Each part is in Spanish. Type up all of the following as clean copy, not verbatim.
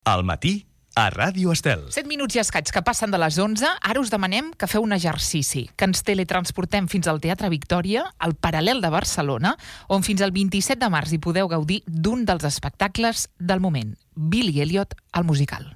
Al matí, a Ràdio Estel. 7 minuts i escaig que passen de les 11. Ara us demanem que feu un exercici, que ens teletransportem fins al Teatre Victòria, al Paral·lel de Barcelona, on fins al 27 de març hi podeu gaudir d'un dels espectacles del moment, Billy Elliot, el musical.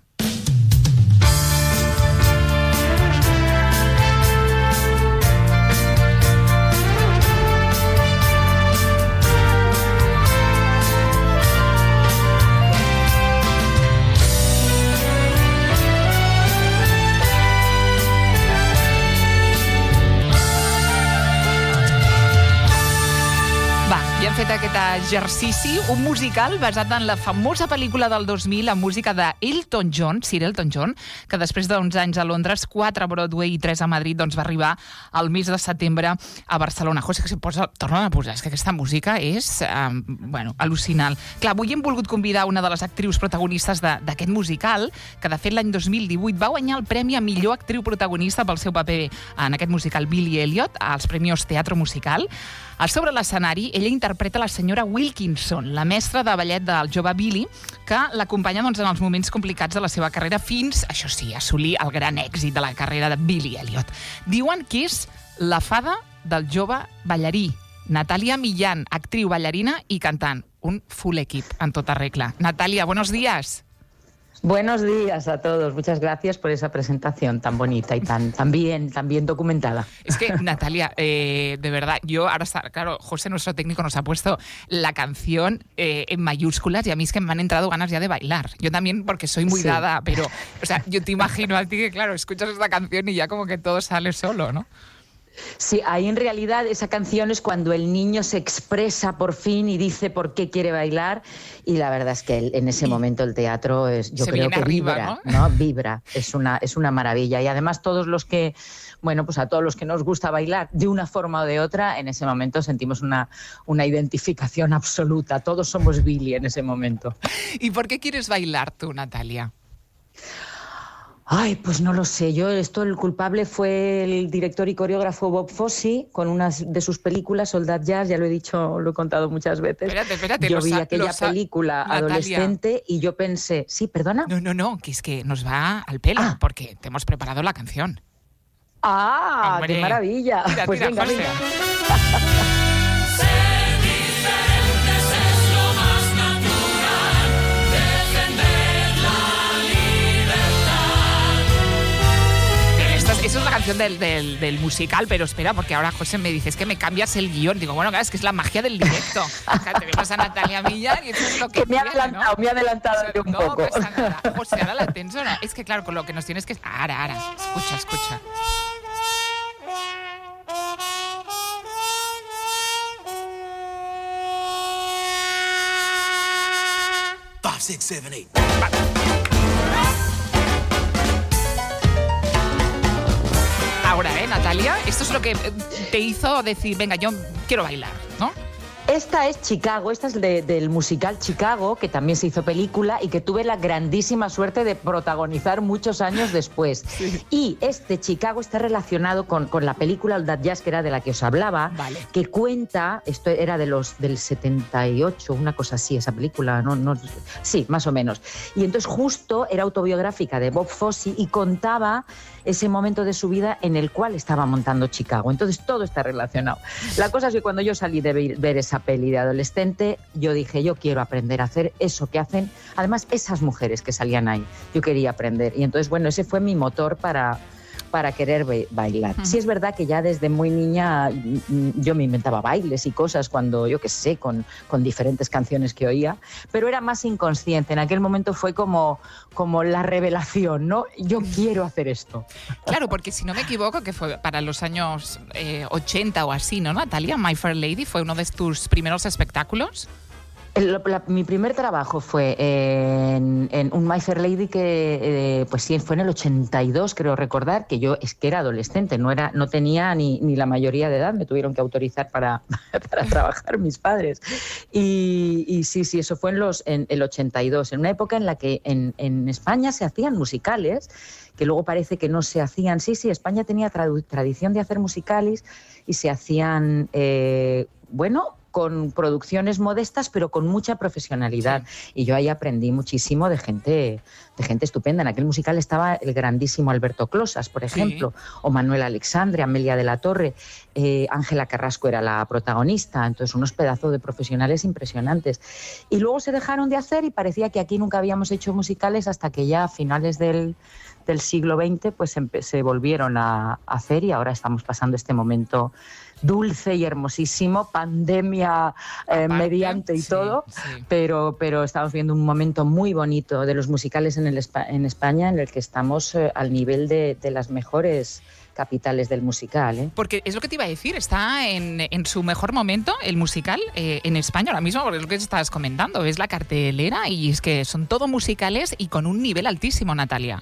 Ja hem fet aquest exercici, un musical basat en la famosa pel·lícula del 2000 amb música d'Elton John, Sir Elton John, que després d'uns anys a Londres, 4 a Broadway i 3 a Madrid, doncs va arribar al mes de setembre a Barcelona. José, que tornen a posar, és que aquesta música és, al·lucinant. Clar, avui hem volgut convidar una de les actrius protagonistes d'aquest musical, que de fet l'any 2018 va guanyar el premi a millor actriu protagonista pel seu paper en aquest musical Billy Elliot, als Premios Teatro Musical. A sobre l'escenari, ella interpreta la senyora Wilkinson, la mestra de ballet del jove Billy, que l'acompanya en els moments complicats de la seva carrera fins, això sí, a assolir el gran èxit de la carrera de Billy Elliot. Diuen que és la fada del jove ballarí. Natalia Millán, actriu, ballarina i cantant. Un full equip, en tota regla. Natalia, buenos días. Buenos días a todos. Muchas gracias por esa presentación tan bonita y tan bien documentada. Es que, Natalia, de verdad, yo ahora, claro, José, nuestro técnico, nos ha puesto la canción en mayúsculas y a mí es que me han entrado ganas ya de bailar. Yo también, porque soy muy dada, pero, o sea, yo te imagino a ti que, claro, escuchas esta canción y ya como que todo sale solo, ¿no? Sí, ahí en realidad esa canción es cuando el niño se expresa por fin y dice por qué quiere bailar, y la verdad es que en ese momento el teatro yo creo que vibra, ¿no? Vibra, es una maravilla, y además todos los que, pues a todos los que nos gusta bailar de una forma o de otra, en ese momento sentimos una identificación absoluta, todos somos Billy en ese momento. ¿Y por qué quieres bailar tú, Natalia? Ay, pues no lo sé. El culpable fue el director y coreógrafo Bob Fosse, con una de sus películas, Soldad Jazz, ya lo he contado muchas veces. Espérate. Yo vi aquella película adolescente y yo pensé... ¿Sí, perdona? No, que es que nos va al pelo, porque te hemos preparado la canción. ¡Ah, ¡Hombre! ¡Qué maravilla! Pues venga. Eso es la canción del musical, pero espera, porque ahora José me dice, es que me cambias el guión. Digo, bueno, claro, es que es la magia del directo. O sea, tenemos a Natalia Millán y eso es lo que me ha adelantado un poco. No pasa nada. José, ahora la tenso, ¿no? Es que claro, con lo que nos tienes que... Ahora, escucha. 5, 6, 7, 8. Ahora, Natalia, esto es lo que te hizo decir, venga, yo quiero bailar, ¿no? Esta es Chicago, esta es del musical Chicago, que también se hizo película y que tuve la grandísima suerte de protagonizar muchos años después. Sí. Y este Chicago está relacionado con la película Soldad Jazz, que era de la que os hablaba, que cuenta, esto era del 78, una cosa así, esa película, sí, más o menos. Y entonces justo era autobiográfica de Bob Fosse y contaba ese momento de su vida en el cual estaba montando Chicago. Entonces todo está relacionado. La cosa es que cuando yo salí de ver esa peli de adolescente, yo dije, yo quiero aprender a hacer eso que hacen, además esas mujeres que salían ahí, yo quería aprender. Y entonces, ese fue mi motor para querer bailar. Sí es verdad que ya desde muy niña yo me inventaba bailes y cosas cuando, yo qué sé, con diferentes canciones que oía, pero era más inconsciente. En aquel momento fue como la revelación, ¿no? Yo quiero hacer esto. Claro, porque si no me equivoco, que fue para los años 80 o así, ¿no, Natalia? My Fair Lady fue uno de tus primeros espectáculos. Mi primer trabajo fue en un My Fair Lady que pues sí, fue en el 82, creo recordar, que yo es que era adolescente, no tenía ni la mayoría de edad, me tuvieron que autorizar para trabajar mis padres. Y sí, eso fue en el 82, en una época en la que en España se hacían musicales, que luego parece que no se hacían. Sí, España tenía tradición de hacer musicales y se hacían, con producciones modestas, pero con mucha profesionalidad. Sí. Y yo ahí aprendí muchísimo de gente estupenda. En aquel musical estaba el grandísimo Alberto Closas, por ejemplo, o Manuel Alexandre, Amelia de la Torre, Ángela Carrasco era la protagonista, entonces unos pedazos de profesionales impresionantes. Y luego se dejaron de hacer y parecía que aquí nunca habíamos hecho musicales hasta que ya a finales del siglo XX pues se volvieron a hacer, y ahora estamos pasando este momento dulce y hermosísimo, pandemia mediante y todo, pero estamos viendo un momento muy bonito de los musicales en España, en el que estamos al nivel de las mejores capitales del musical, ¿eh? Porque es lo que te iba a decir, está en su mejor momento el musical en España ahora mismo, porque es lo que estabas comentando, ves la cartelera y es que son todo musicales y con un nivel altísimo, Natalia.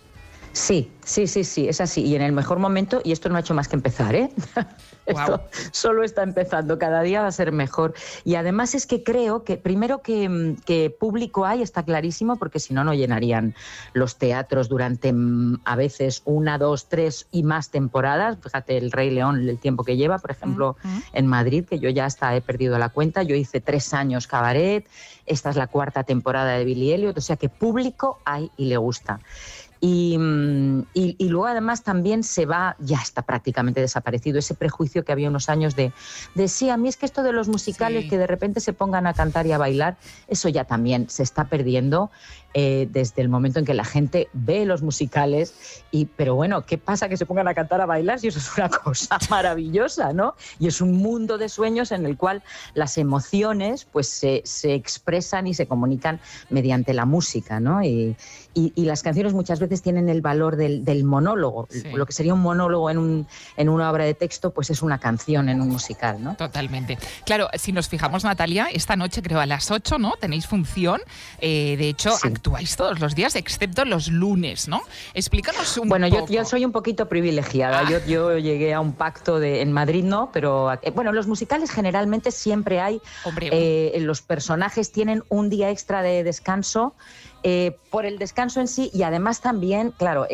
Sí, es así. Y en el mejor momento, y esto no ha hecho más que empezar, ¿eh? Esto solo está empezando, cada día va a ser mejor. Y además es que creo que, primero que público hay, está clarísimo, porque si no, no llenarían los teatros durante a veces 1, 2, 3 y más temporadas. Fíjate, El Rey León, el tiempo que lleva, por ejemplo, en Madrid, que yo ya hasta he perdido la cuenta. Yo hice 3 años cabaret, esta es la 4ª temporada de Billy Elliot, o sea que público hay y le gusta. Y luego además también ya está prácticamente desaparecido ese prejuicio que había unos años de sí, a mí es que esto de los musicales que de repente se pongan a cantar y a bailar, eso ya también se está perdiendo desde el momento en que la gente ve los musicales pero bueno, ¿qué pasa que se pongan a cantar, a bailar? Si eso es una cosa maravillosa, ¿no? Y es un mundo de sueños en el cual las emociones pues se expresan y se comunican mediante la música, ¿no? Y las canciones muchas veces tienen el valor del monólogo. Lo que sería un monólogo en una obra de texto, pues es una canción en un musical, ¿no? Totalmente. Claro, si nos fijamos, Natalia, esta noche creo a las 8, ¿no? Tenéis función. De hecho, actuáis todos los días, excepto los lunes, ¿no? Explícanos un poco. Bueno, yo soy un poquito privilegiada. Yo llegué a un pacto en Madrid, no, pero bueno, los musicales generalmente siempre hay. Los personajes tienen un día extra de descanso. Por el descanso en sí, y además también, claro,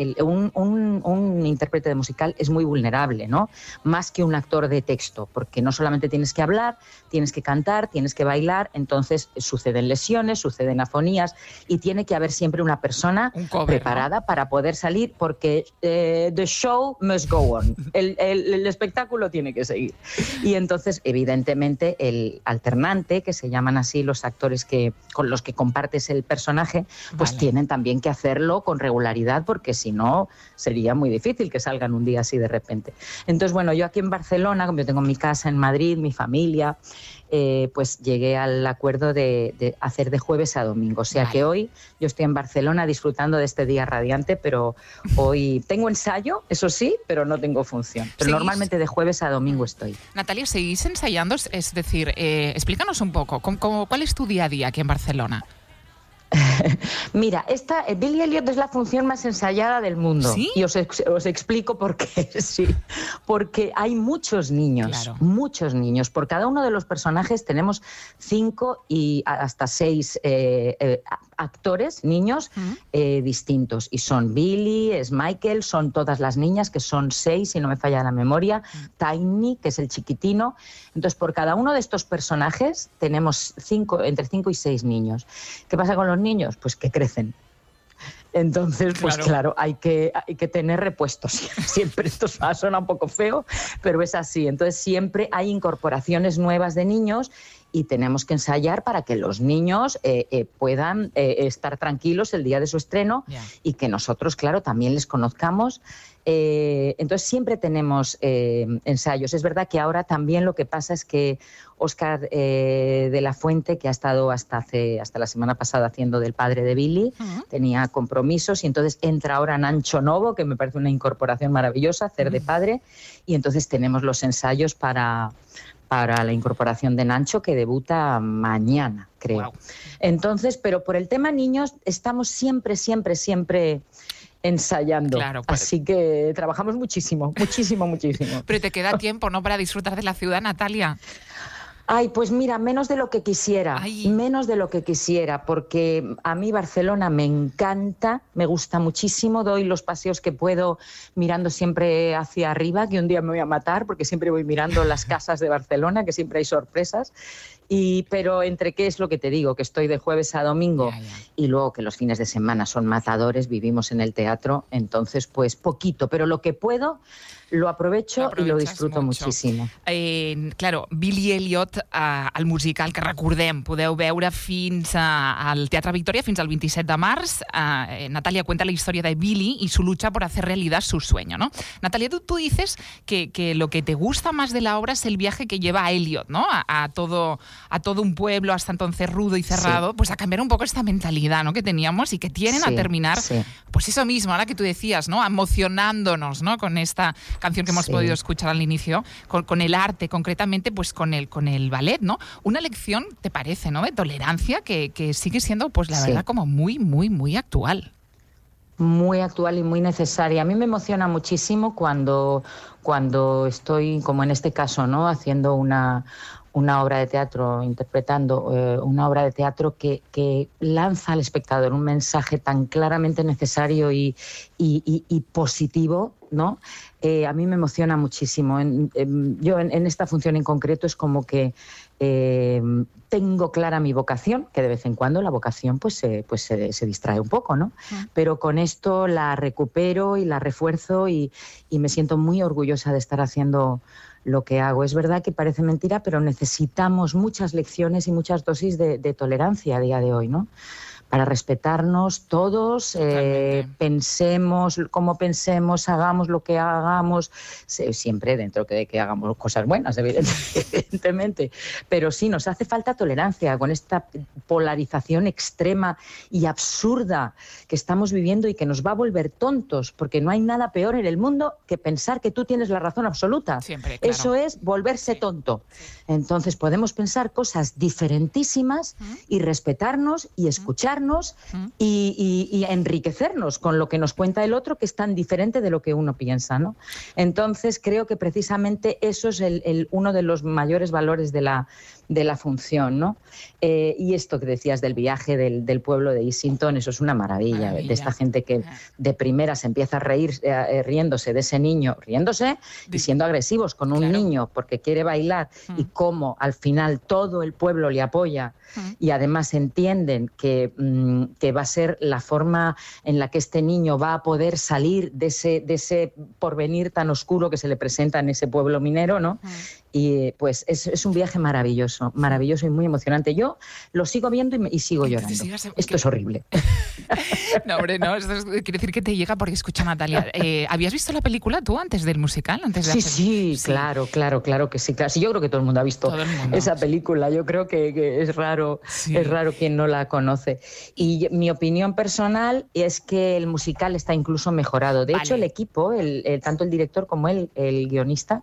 un intérprete de musical es muy vulnerable, ¿no? Más que un actor de texto, porque no solamente tienes que hablar, tienes que cantar, tienes que bailar, entonces suceden lesiones, suceden afonías, y tiene que haber siempre una persona preparada, ¿no?, para poder salir, porque the show must go on, el espectáculo tiene que seguir. Y entonces, evidentemente, el alternante, que se llaman así los actores con los que compartes el personaje, pues tienen también que hacerlo con regularidad, porque si no sería muy difícil que salgan un día así de repente. Entonces, bueno, yo aquí en Barcelona, como yo tengo mi casa en Madrid, mi familia, pues llegué al acuerdo de hacer de jueves a domingo. O sea que hoy yo estoy en Barcelona disfrutando de este día radiante, pero hoy tengo ensayo, eso sí, pero no tengo función. Pero normalmente de jueves a domingo estoy. Natalia, ¿seguís ensayando? Es decir, explícanos un poco, ¿cuál es tu día a día aquí en Barcelona? Mira, Billy Elliot es la función más ensayada del mundo. ¿Sí? Y os explico por qué. Sí, porque hay muchos niños, muchos niños. Por cada uno de los personajes tenemos 5 y hasta 6 actores, niños distintos. Y son Billy, es Michael, son todas las niñas, que son 6, si no me falla la memoria, Tiny, que es el chiquitino. Entonces, por cada uno de estos personajes tenemos entre 5 y 6 niños. ¿Qué pasa con los niños? Pues que crecen. Entonces, pues claro, hay que tener repuestos. Siempre esto suena un poco feo, pero es así. Entonces siempre hay incorporaciones nuevas de niños y tenemos que ensayar para que los niños puedan estar tranquilos el día de su estreno y que nosotros, claro, también les conozcamos. Entonces siempre tenemos ensayos. Es verdad que ahora también lo que pasa es que Óscar de la Fuente, que ha estado hasta la semana pasada haciendo del padre de Billy, tenía compromisos, y entonces entra ahora Nancho Novo, que me parece una incorporación maravillosa, hacer de padre, y entonces tenemos los ensayos para la incorporación de Nancho, que debuta mañana, creo. Wow. Entonces, pero por el tema niños estamos siempre ensayando. Claro, así que trabajamos muchísimo. Pero te queda tiempo, ¿no?, para disfrutar de la ciudad, Natalia. Ay, pues mira, menos de lo que quisiera, porque a mí Barcelona me encanta, me gusta muchísimo, doy los paseos que puedo mirando siempre hacia arriba, que un día me voy a matar porque siempre voy mirando las casas de Barcelona, que siempre hay sorpresas. Pero entre qué es lo que te digo, que estoy de jueves a domingo y luego que los fines de semana son matadores, vivimos en el teatro, entonces pues poquito, pero lo que puedo lo aprovecho y lo disfruto muchísimo. Claro, Billy Elliot, el musical que recordem, podeu veure fins al Teatre Victoria fins al 27 de març. Natalia cuenta la historia de Billy y su lucha por hacer realidad su sueño, ¿no? Natalia, tú dices que lo que te gusta más de la obra es el viaje que lleva a Elliot, ¿no? A todo un pueblo hasta entonces rudo y cerrado, pues a cambiar un poco esta mentalidad, ¿no? que teníamos y que tienen a terminar, pues eso mismo, ahora que tú decías, ¿no? Emocionándonos, ¿no? Con esta canción que hemos podido escuchar al inicio, con el arte, concretamente, pues con el ballet, ¿no? Una lección, ¿te parece, no? De tolerancia que sigue siendo, pues la verdad, como muy, muy, muy actual. Muy actual y muy necesaria. A mí me emociona muchísimo cuando estoy, como en este caso, ¿no? Haciendo una obra de teatro, interpretando una obra de teatro que lanza al espectador un mensaje tan claramente necesario y positivo, ¿no? A mí me emociona muchísimo. Yo en esta función en concreto es como que tengo clara mi vocación, que de vez en cuando la vocación pues se distrae un poco, ¿no? Pero con esto la recupero y la refuerzo y me siento muy orgullosa de estar haciendo lo que hago. Es verdad que parece mentira, pero necesitamos muchas lecciones y muchas dosis de tolerancia a día de hoy, ¿no? Para respetarnos todos, pensemos como pensemos, hagamos lo que hagamos, siempre dentro de que hagamos cosas buenas, evidentemente, pero sí, nos hace falta tolerancia con esta polarización extrema y absurda que estamos viviendo y que nos va a volver tontos, porque no hay nada peor en el mundo que pensar que tú tienes la razón absoluta. Siempre, claro. Eso es volverse tonto. Entonces podemos pensar cosas diferentísimas y respetarnos y escucharnos y enriquecernos con lo que nos cuenta el otro, que es tan diferente de lo que uno piensa, ¿no? Entonces creo que precisamente eso es uno de los mayores valores de la función, ¿no? Y esto que decías del viaje del pueblo de Easington, eso es una maravilla. De esta gente que de primera se empieza a reír riéndose de ese niño, riéndose y siendo agresivos con un niño porque quiere bailar y cómo al final todo el pueblo le apoya y además entienden que va a ser la forma en la que este niño va a poder salir de ese porvenir tan oscuro que se le presenta en ese pueblo minero, ¿no? Y pues es un viaje maravilloso y muy emocionante. Yo lo sigo viendo y sigo llorando. Esto es horrible. No, hombre, no, esto quiere decir que te llega porque, escucha, Natalia, ¿habías visto la película tú antes del musical? Sí, claro que sí. Claro. Sí, yo creo que todo el mundo ha visto esa película. Yo creo que es raro quien no la conoce. Y mi opinión personal es que el musical está incluso mejorado. De hecho, el equipo, tanto el director como el guionista,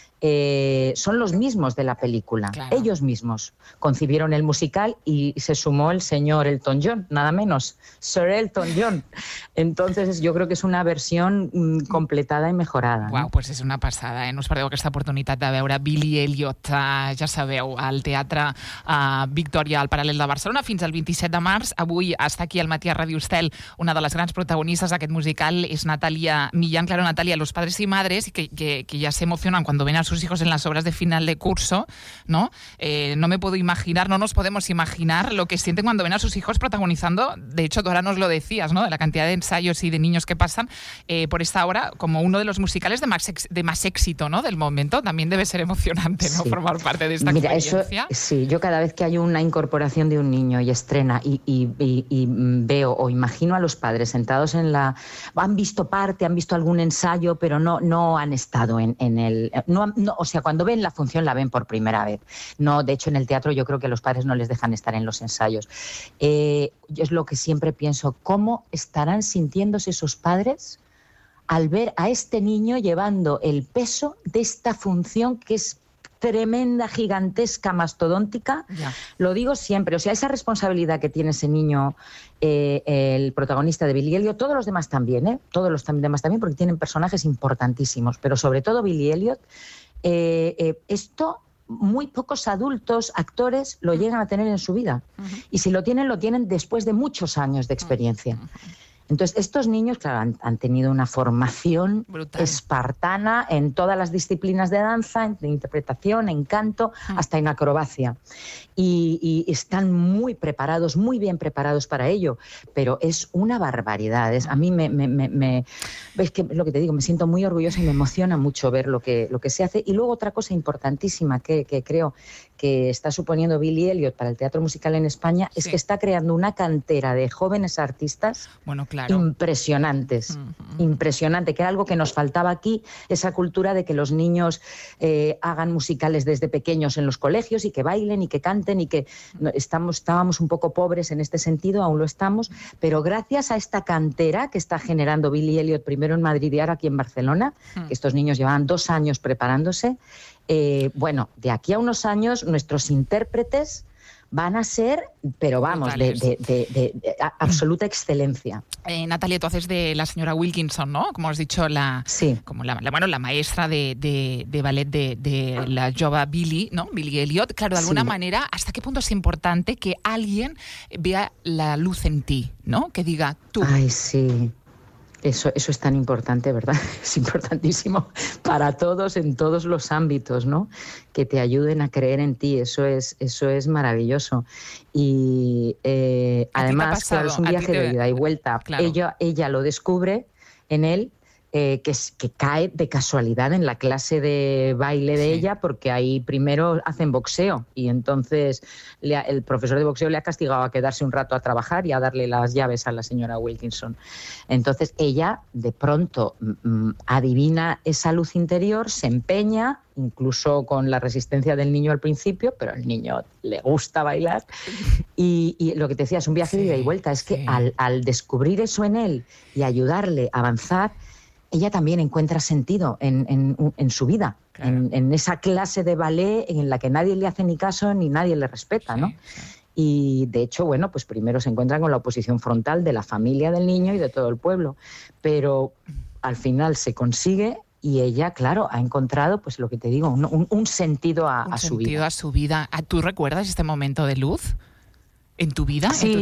son los mismos de la película. Claro. Ellos mismos concibieron el musical y se sumó el señor Elton John, nada menos, Sir Elton John. Entonces yo creo que és una versió completada i mejorada. Uau, pues és una passada, No us perdeu aquesta oportunitat de veure Billy Elliot, ja sabeu, al Teatre Victòria al Paral·lel de Barcelona fins al 27 de març. Avui està aquí al matí a Radio Estel una de les grans protagonistes d'aquest musical, és Natalia Millán. Claro, Natalia, los padres y madres que ya se emocionan cuando ven a sus hijos en las obras de final de curso, ¿no? No me puedo imaginar, no nos podemos imaginar lo que sienten cuando ven a sus hijos protagonizando. De hecho, tú ahora nos lo decías, ¿no? De la cantidad de ensayos y de niños que pasan por esta obra como uno de los musicales de más éxito, ¿no? Del momento. También debe ser emocionante, ¿no? Sí. Formar parte de esta experiencia. Sí, yo cada vez que hay una incorporación de un niño y estrena y veo o imagino a los padres sentados han visto parte, han visto algún ensayo, pero no han estado en el... o sea, cuando ven la función la ven por primera vez. No, de hecho, en el teatro yo creo que los padres no les dejan estar en los ensayos. Yo es lo que siempre pienso, ¿cómo estarán sintiéndose esos padres al ver a este niño llevando el peso de esta función que es tremenda, gigantesca, mastodóntica? Ya. Lo digo siempre, o sea, esa responsabilidad que tiene ese niño, el protagonista de Billy Elliot, todos los demás también, todos los demás también, porque tienen personajes importantísimos, pero sobre todo Billy Elliot, esto muy pocos adultos, actores, lo llegan a tener en su vida. Y si lo tienen después de muchos años de experiencia. Entonces, estos niños, claro, han tenido una formación brutal, espartana en todas las disciplinas de danza, en interpretación, en canto, hasta en acrobacia. Y están muy preparados, muy bien preparados para ello, pero es una barbaridad. A mí es que lo que te digo, me siento muy orgullosa y me emociona mucho ver lo que se hace. Y luego otra cosa importantísima que creo que está suponiendo Billy Elliot para el teatro musical en España es que está creando una cantera de jóvenes artistas impresionantes. Impresionante, que era algo que nos faltaba aquí, esa cultura de que los niños hagan musicales desde pequeños en los colegios y que bailen y que canten, y que estábamos un poco pobres en este sentido, aún lo estamos, pero gracias a esta cantera que está generando Billy Elliot, primero en Madrid y ahora aquí en Barcelona, que estos niños llevaban 2 años preparándose, bueno, de aquí a unos años nuestros intérpretes van a ser, pero vamos, de absoluta excelencia. Natalia, tú haces de la señora Wilkinson, ¿no? Como has dicho, como la maestra de ballet de la jove Billy, ¿no? Billy Elliot. Claro, de alguna manera, ¿hasta qué punto es importante que alguien vea la luz en ti, ¿no? Que diga tú. Ay, sí. Eso es tan importante, ¿verdad? Es importantísimo para todos, en todos los ámbitos, ¿no? Que te ayuden a creer en ti, eso es maravilloso. Y además, claro, es un viaje de ida y vuelta. Claro. Ella lo descubre en él, que cae de casualidad en la clase de baile de ella, porque ahí primero hacen boxeo y entonces el profesor de boxeo le ha castigado a quedarse un rato a trabajar y a darle las llaves a la señora Wilkinson. Entonces ella de pronto adivina esa luz interior, se empeña, incluso con la resistencia del niño al principio, pero al niño le gusta bailar. Y lo que te decía, es un viaje de ida y vuelta. Es que al descubrir eso en él y ayudarle a avanzar, ella también encuentra sentido en su vida, claro, en esa clase de ballet en la que nadie le hace ni caso ni nadie le respeta, ¿no? Y de hecho, bueno, pues primero se encuentran con la oposición frontal de la familia del niño y de todo el pueblo, pero al final se consigue. Y ella, claro, ha encontrado, pues lo que te digo, un sentido a su vida. Un sentido a su vida. ¿Tú recuerdas este momento de luz en tu vida? Sí,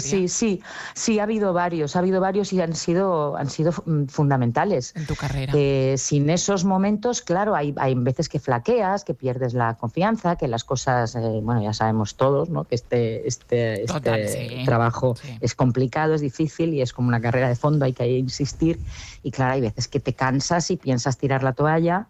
ha habido varios y han sido fundamentales. En tu carrera. Sin esos momentos, claro, hay veces que flaqueas, que pierdes la confianza, que las cosas, bueno, ya sabemos todos, ¿no? Que este trabajo es complicado, es difícil y es como una carrera de fondo, hay que insistir. Y claro, hay veces que te cansas y piensas tirar la toalla.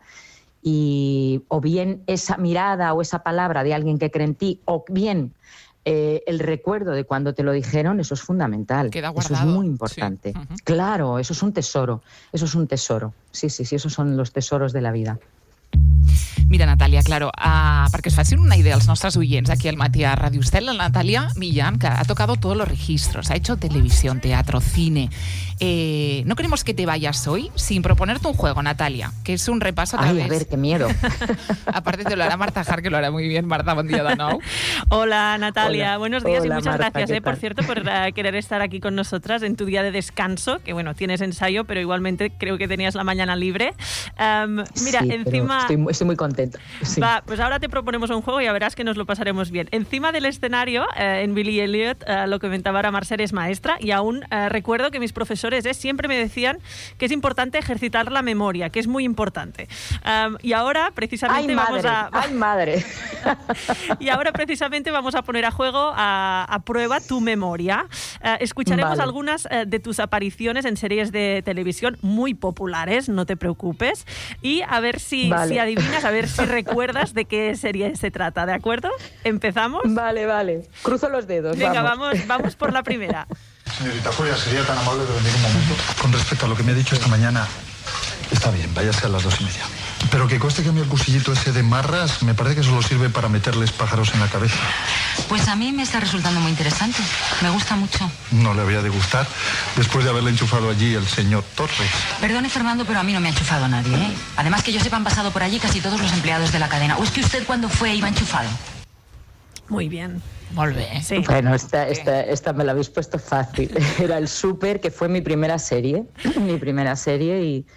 Y o bien esa mirada o esa palabra de alguien que cree en ti, o bien el recuerdo de cuando te lo dijeron, eso es fundamental. Queda guardado. Eso es muy importante. Sí. Claro, eso es un tesoro. Sí, esos son los tesoros de la vida. Mira, Natàlia, claro, perquè es facin una idea els nostres oients aquí al Matí a Radio Estel, la Natalia Millán, que ha tocado todos los registros, ha hecho televisión, teatro, cine. No queremos que te vayas hoy sin proponerte un juego, Natalia, que es un repaso. Ay, a ver, qué miedo. Aparte te lo hará Marta Jar, que lo hará muy bien. Marta, buen día de nuevo. Hola, Natalia. Hola. Buenos días. Hola, y muchas Marta, gracias, por cierto, por querer estar aquí con nosotras en tu día de descanso, que bueno, tienes ensayo, pero igualmente creo que tenías la mañana libre. Mira, sí, encima... Estoy muy contenta. Sí. Va, pues ahora te proponemos un juego y ya verás que nos lo pasaremos bien. Encima del escenario, en Billy Elliot, lo comentaba ahora Mercè, es maestra, y aún recuerdo que mis profesores siempre me decían que es importante ejercitar la memoria, que es muy importante. Y ahora precisamente ¡Ay, madre! Y ahora precisamente vamos a poner a juego, a prueba tu memoria. Escucharemos algunas de tus apariciones en series de televisión muy populares, no te preocupes, y a ver si adivinas, a ver si recuerdas de qué serie se trata, ¿de acuerdo? ¿Empezamos? Vale. Cruzo los dedos. Venga, vamos por la primera. Señorita Julia, ¿sería tan amable de venir un momento? Con respecto a lo que me ha dicho esta mañana, está bien, váyase a las 2:30. Pero que conste que a mí el cursillito ese de marras me parece que solo sirve para meterles pájaros en la cabeza. Pues a mí me está resultando muy interesante. Me gusta mucho. No le había de gustar después de haberle enchufado allí el señor Torres. Perdone, Fernando, pero a mí no me ha enchufado nadie, ¿eh? Además, que yo sepa, han pasado por allí casi todos los empleados de la cadena. ¿O es que usted cuando fue iba enchufado? Muy bien. Molt bé. Sí. Bueno, esta me la habéis puesto fácil. Era El Súper, que fue mi primera serie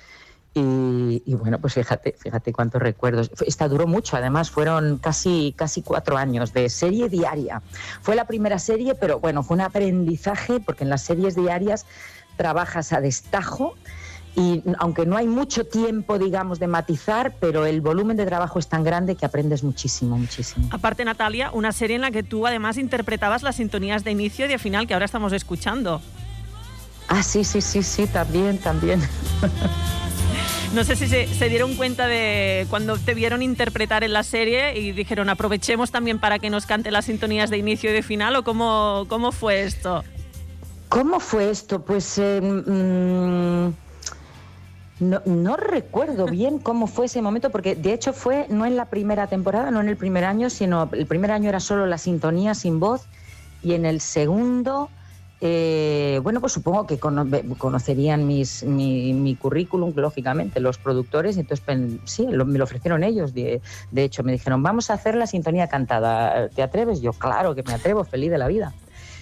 Y bueno, pues fíjate cuántos recuerdos. Esta duró mucho, además fueron casi 4 años de serie diaria. Fue la primera serie, pero bueno, fue un aprendizaje porque en las series diarias trabajas a destajo y aunque no hay mucho tiempo, digamos, de matizar, pero el volumen de trabajo es tan grande que aprendes muchísimo. Aparte, Natalia, una serie en la que tú además interpretabas las sintonías de inicio y de final que ahora estamos escuchando. Ah, sí, también. No sé si se dieron cuenta de cuando te vieron interpretar en la serie y dijeron aprovechemos también para que nos cante las sintonías de inicio y de final, o cómo fue esto. ¿Cómo fue esto? Pues no recuerdo bien cómo fue ese momento, porque de hecho fue no en la primera temporada, no en el primer año, sino el primer año era solo la sintonía sin voz y en el segundo... bueno, pues supongo que conocerían mi currículum, lógicamente, los productores, entonces sí, me lo ofrecieron ellos. De hecho, me dijeron, vamos a hacer la sintonía cantada, ¿te atreves? Yo, claro que me atrevo, feliz de la vida.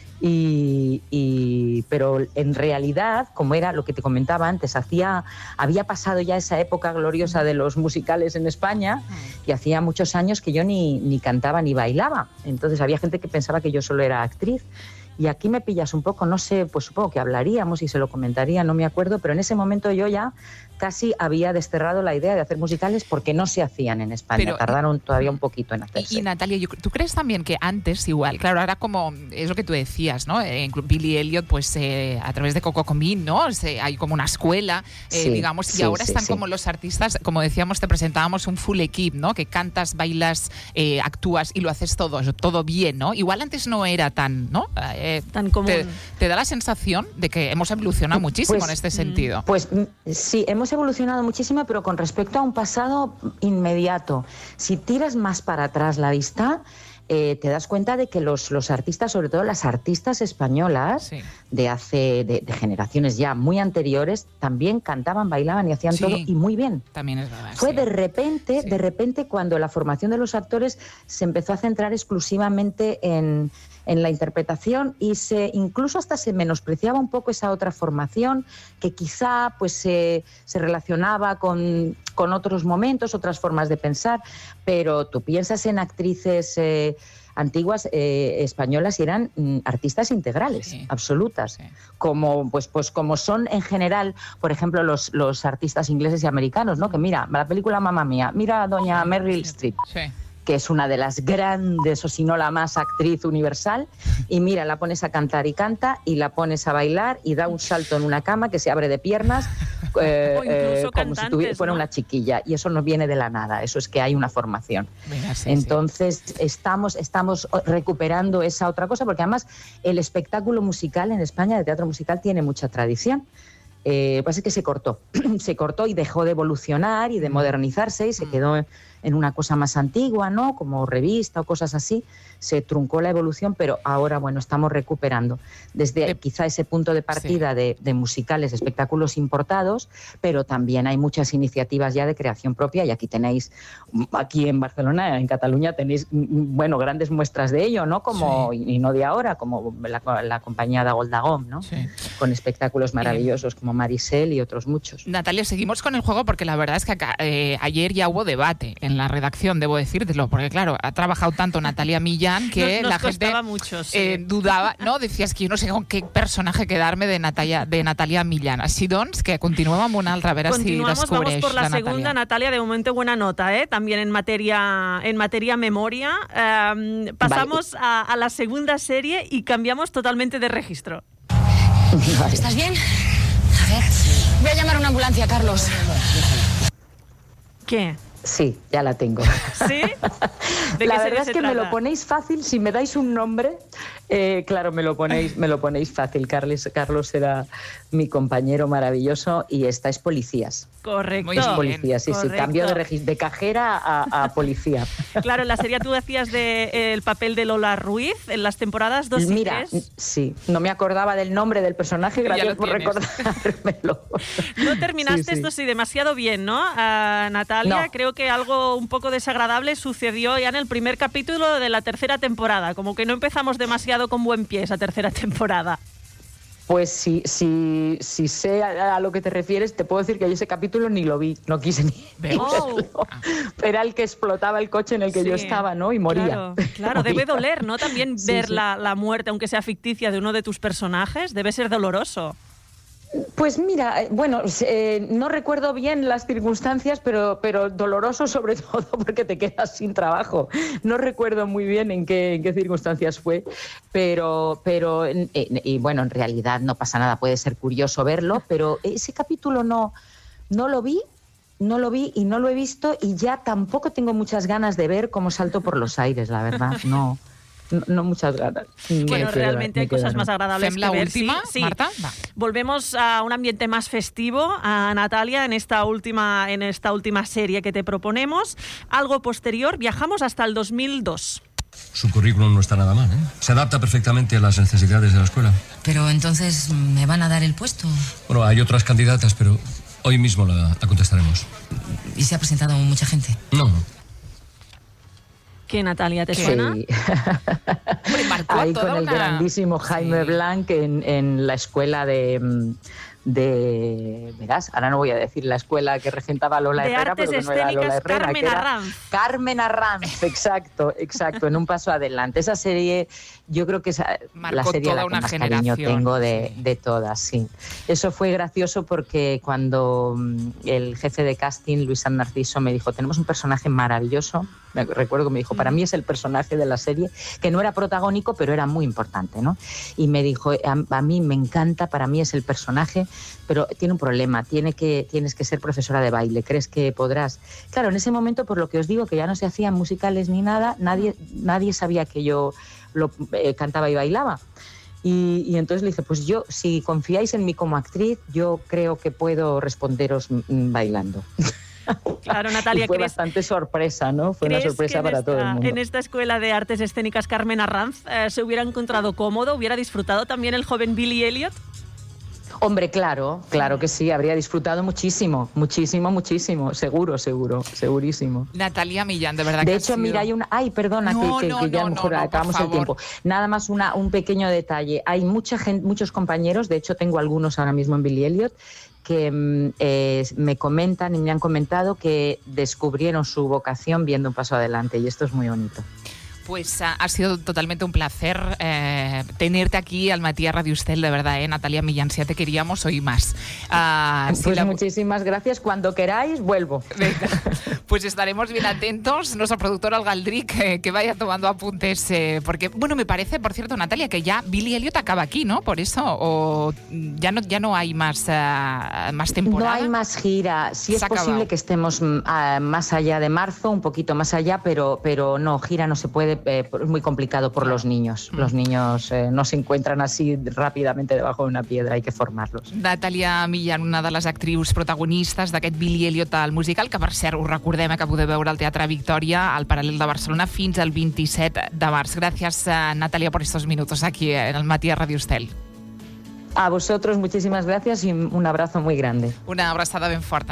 Pero en realidad, como era lo que te comentaba antes, había pasado ya esa época gloriosa de los musicales en España y hacía muchos años que yo ni cantaba ni bailaba. Entonces había gente que pensaba que yo solo era actriz. Y aquí me pillas un poco, no sé, pues supongo que hablaríamos y se lo comentaría, no me acuerdo, pero en ese momento yo ya casi había desterrado la idea de hacer musicales porque no se hacían en España, pero tardaron todavía un poquito en hacerse. Y Natalia, ¿tú crees también que antes igual, claro, ahora como es lo que tú decías, ¿no? Billy Elliot, pues a través de Coco Comín, ¿no? Hay como una escuela, digamos, y ahora están como los artistas, como decíamos, te presentábamos un full equip, ¿no? Que cantas, bailas, actúas y lo haces todo bien, ¿no? Igual antes no era tan, ¿no? Tan común. ¿Te da la sensación de que hemos evolucionado muchísimo en este sentido? Pues sí, hemos evolucionado muchísimo, pero con respecto a un pasado inmediato. Si tiras más para atrás la vista, te das cuenta de que los artistas, sobre todo las artistas españolas de generaciones ya muy anteriores, también cantaban, bailaban y hacían todo y muy bien. También es verdad. Fue de repente cuando la formación de los actores se empezó a centrar exclusivamente en la interpretación y incluso hasta se menospreciaba un poco esa otra formación que quizá pues se relacionaba con otros momentos, otras formas de pensar, pero tú piensas en actrices antiguas españolas y eran artistas integrales, absolutas, como como son en general, por ejemplo, los artistas ingleses y americanos, ¿no? Que mira, la película Mamma Mía, mira a doña Meryl Streep. Que es una de las grandes, o si no la más, actriz universal, y mira, la pones a cantar y canta, y la pones a bailar y da un salto en una cama que se abre de piernas, como si fuera una chiquilla, y eso no viene de la nada, eso es que hay una formación. Mira, entonces estamos recuperando esa otra cosa, porque además el espectáculo musical en España, el teatro musical, tiene mucha tradición. Pasa que se cortó y dejó de evolucionar y de modernizarse y se quedó en una cosa más antigua, ¿no? Como revista o cosas así, se truncó la evolución, pero ahora, bueno, estamos recuperando desde quizá ese punto de partida de musicales, espectáculos importados, pero también hay muchas iniciativas ya de creación propia y aquí en Barcelona, en Cataluña, tenéis, bueno, grandes muestras de ello, ¿no? Como, y no de ahora, como la compañía de Goldagom, ¿no? Con espectáculos maravillosos como Marisel y otros muchos. Natalia, seguimos con el juego porque la verdad es que ayer ya hubo debate en la redacción, debo decírtelo, porque claro, ha trabajado tanto Natalia Millán que nos la gente mucho, dudaba, ¿no? Decías que yo no sé con qué personaje quedarme de Natalia Millán. Així doncs, que continuem amb una altra, a veure si descobreix vamos por la segunda, Natalia. De momento buena nota, también en materia memoria. Pasamos a la segunda serie y cambiamos totalmente de registro. Vale. ¿Estás bien? A ver, voy a llamar a una ambulancia, Carlos. ¿Qué? Sí, ya la tengo. ¿Sí? La verdad es que me lo ponéis fácil. Si me dais un nombre, claro, me lo ponéis fácil. Carlos era mi compañero maravilloso y esta es Policías. Correcto. Es Policías, sí, cambio de cajera a policía. Claro, en la serie tú hacías el papel de Lola Ruiz en las temporadas 2 y 3. Sí, no me acordaba del nombre del personaje, gracias por recordármelo. No terminaste esto demasiado bien, ¿no? Natalia, no. Creo que algo un poco desagradable sucedió ya en el primer capítulo de la tercera temporada, como que no empezamos demasiado con buen pie esa tercera temporada. Pues si sé a lo que te refieres, te puedo decir que yo ese capítulo ni lo vi, no quise ni verlo. Era el que explotaba el coche en el que yo estaba, ¿no? Y moría. Claro, debe doler, ¿no? También ver la muerte, aunque sea ficticia, de uno de tus personajes, debe ser doloroso. Pues mira, bueno, no recuerdo bien las circunstancias, pero doloroso sobre todo porque te quedas sin trabajo. No recuerdo muy bien en qué circunstancias fue, pero bueno, en realidad no pasa nada, puede ser curioso verlo, pero ese capítulo no lo vi. No lo vi y no lo he visto y ya tampoco tengo muchas ganas de ver cómo salto por los aires, la verdad, no muchas ganas. Bueno, realmente hay cosas más agradables que la ver. última, sí. Marta? Va. Volvemos a un ambiente más festivo, a Natalia, en esta última serie que te proponemos. Algo posterior, viajamos hasta el 2002. Su currículum no está nada mal, ¿eh? Se adapta perfectamente a las necesidades de la escuela. Pero entonces, ¿me van a dar el puesto? Bueno, hay otras candidatas, pero hoy mismo la contestaremos. ¿Y se ha presentado mucha gente? No. ¿Qué, Natalia, te suena? Sí. Ahí con el grandísimo Jaime Blanc en la escuela de verás, ahora no voy a decir la escuela que regentaba Lola Herrera, pero que no era Lola Herrera, Carmen Arranz. Carmen Arranz, exacto, en Un paso adelante. Esa serie, yo creo que es la serie a la que más cariño tengo de todas, sí. Eso fue gracioso porque cuando el jefe de casting, Luis San Narciso, me dijo, tenemos un personaje maravilloso, me recuerdo que me dijo, para mí es el personaje de la serie, que no era protagónico, pero era muy importante, ¿no? Y me dijo, a mí me encanta, para mí es el personaje, pero tiene un problema, tienes que ser profesora de baile, ¿crees que podrás? Claro, en ese momento, por lo que os digo, que ya no se hacían musicales ni nada, nadie sabía que yo cantaba y bailaba. Y entonces le dije, pues yo, si confiáis en mí como actriz, yo creo que puedo responderos bailando. Claro, Natalia, y fue bastante sorpresa, ¿no? Fue una sorpresa para todo el mundo. En esta escuela de artes escénicas Carmen Arranz se hubiera encontrado cómodo, hubiera disfrutado también el joven Billy Elliot. Hombre, claro que sí, habría disfrutado muchísimo, segurísimo. Natalia Millán, de verdad. De hecho, mira, hay una... Ay, perdona, que ya a lo mejor acabamos el tiempo. Nada más un pequeño detalle. Hay muchos compañeros, de hecho tengo algunos ahora mismo en Billy Elliot, que me comentan y me han comentado que descubrieron su vocación viendo Un paso adelante, y esto es muy bonito. Pues ha sido totalmente un placer tenerte aquí al Matí a Radio Estel, de verdad, Natalia Millán, si ya te queríamos, hoy más. Pues muchísimas gracias, cuando queráis vuelvo. Venga. Pues estaremos bien atentos, nuestro productor Algaldric, que vaya tomando apuntes, porque, bueno, me parece, por cierto, Natalia, que ya Billy Elliot acaba aquí, ¿no? Por eso, o ya no hay más temporada. No hay más gira, sí es posible que estemos más allá de marzo, un poquito más allá, pero no, gira no se puede. Es muy complicado por los niños. Los niños no se encuentran así rápidamente debajo de una piedra, hay que formarlos. Natalia Millán, una de les actrius protagonistes d'aquest Billy Elliot al musical, que per cert us recordem que podeu veure al Teatre Victòria, al Paral·lel de Barcelona, fins al 27 de març. Gràcies, Natalia, por estos minutos aquí en el Matí a Radio Estel. A vosotros muchísimas gracias y un abrazo muy grande. Una abraçada ben forta.